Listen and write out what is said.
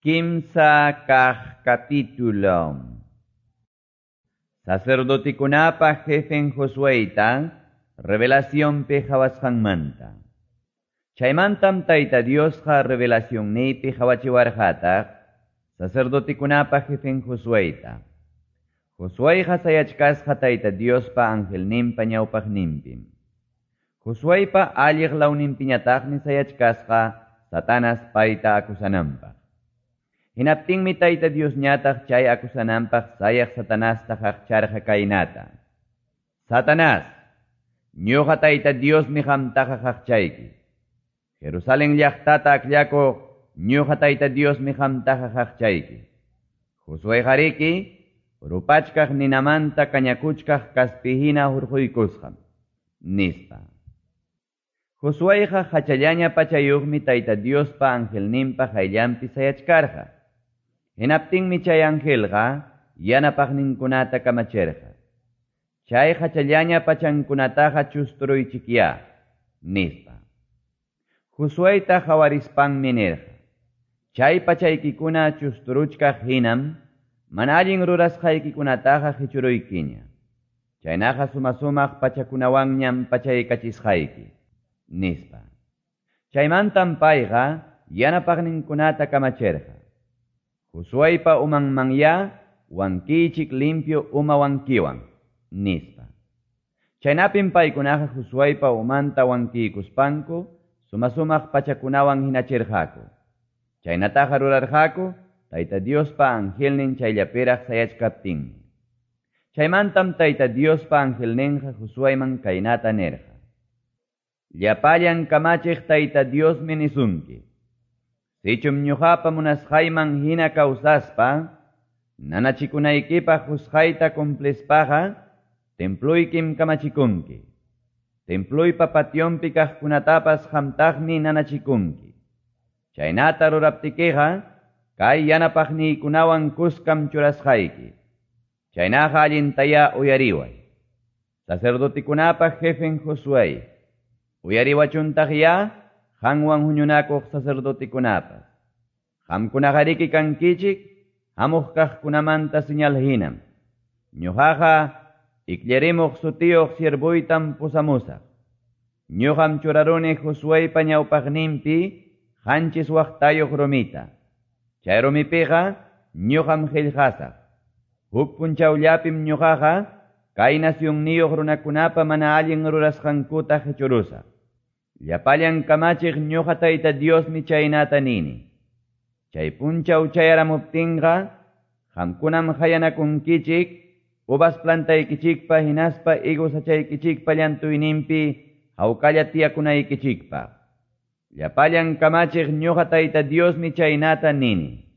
Kimsa kah capítulo. Sacerdotikunapa jefen Josueita, revelación pejawasqanmanta. Chaymantam Tayta Diosqa revelación nipi hawachiwarqataq, sacerdotikunapa jefen Josueita. Josueqa sayachkasqa Tayta Diospa angelninpa ñawpaqninpim. Josueipa alliq lawninpiñataqmi sayachkasqa Satanas payta akusananpaq. Hinaptinmi Tayta Dios ñataq chay akusananpaq sayaq Satanasta haqcharqa kaynata. Satanás, ñuqa Tayta Diosmi qamtaqa haqchayki. Jerusalén llaqtata akllakuq ñuqa Tayta Diosmi qamtaqa haqchayki. Josué qariki, rupachkaq ninamanta kañakuchkaq kaspihina hurquykusqa, nispa. Josuéqa hachallaña pachayuqmi Tayta Diospa angelninpa hayllampi sayachkarqa. Hinaptinmi chay angelqa yanapaqninkunata kamachirqa. Chay hachallaña pachankunataqa chusturuychikya, nispa. Josuéta hawarispanmi nirqa. Chay pachaykikuna chusturuchkaq hinam, mana allin rurasqaykikunataqa hichuruykiña. Chaynaqa sumasumaq pachakunawanñam pachaykachisqayki, nispa. Chaymantam payqa yanapaqninkunata kamachirqa. Josuépa umanmanya wankichik limpio uma wankiwan, nispa. Chaynapim paykunaqa Josuépa umanta wankikuspanku, sumasumaq pachakunawan hinachirqaku. Chaynataqa rurarqaku, Tayta Diospa angelnin chayllapiraq sayachkaptinmi. Chaymantam Tayta Diospa angelninqa Josuéman kaynata nirqa. Llapallan kamachiq Tayta Diosmi nisunki. Sichum ñuqapa munasqayman hina kawsaspa, nanachikunaykipaq husqayta cumplispaqa, templuykim kamachikunki. Templuypa patyonpi kaqkunatapas qamtaqmi nanachikunki. Chaynata ruraptikiqa, kay yanapaqniykunawan kuskam churasqayki. Chaynaqa allintaya uyariway. Sacerdotikunapa jefen Josué, uyariwachuntaq ya, qanwan huñunakuq sacerdotikunapa. Qamkunaqariki kankichik, hamuq kaqkunamanta señal hinam. Ñuqaqa ikllarimuq sutiyuq siervuytam pusamusaq. Ñuqam churaruni Josuépa ñawpaqninpi qanchis waqtayuq rumita. Chay rumipiqa ñuqam qillqasaq. Huk punchawllapim ñuqaqa kay nasyunniyuq runakunapa mana allin rurasqankuta hichurusaq. Llapallan kamachiq ñuqa Tayta Diosmi chaynata nini. Chay punchaw chayaramuptinqa, qamkunam hayanakunkichik, uvas plantaykichikpa hinaspa higos achaykichikpa llantuyninpi hawkalla tiyakunaykichikpa. Llapallan kamachiq ñuqa Tayta Diosmi chaynata nini.